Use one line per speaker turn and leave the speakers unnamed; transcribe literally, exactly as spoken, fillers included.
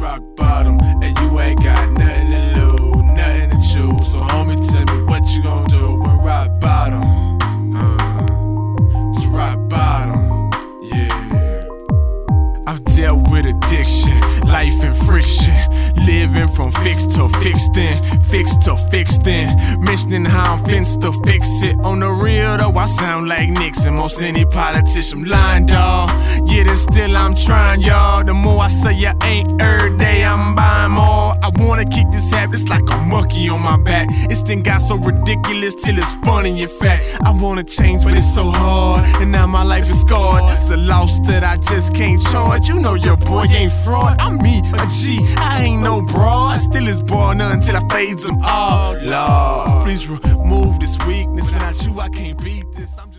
rock bottom, and you ain't got nothing to lose, nothing to choose. So homie, tell me what you gon' do when rock bottom. Uh, it's rock bottom, yeah. I've dealt with addiction, life and friction, living from fixed to fixed in, fixed to fixed in, mentioning how I'm fenced to fix it. On the real though, I sound like Nixon, most any politician lying, dawg. Yeah, then still I'm trying, y'all. The more I say I ain't every day, I'm buying more. I wanna kick this habit, it's like a monkey on my back. It's then got so ridiculous till it's funny in fact. I wanna change, but it's so hard, and now my life is scarred. It's a loss that I just can't charge. You know your boy ain't fraud. I'm me, a G, I ain't no broad. I still is born until I fades them all. Lord, please remove this weakness. Without you, I can't beat this. I'm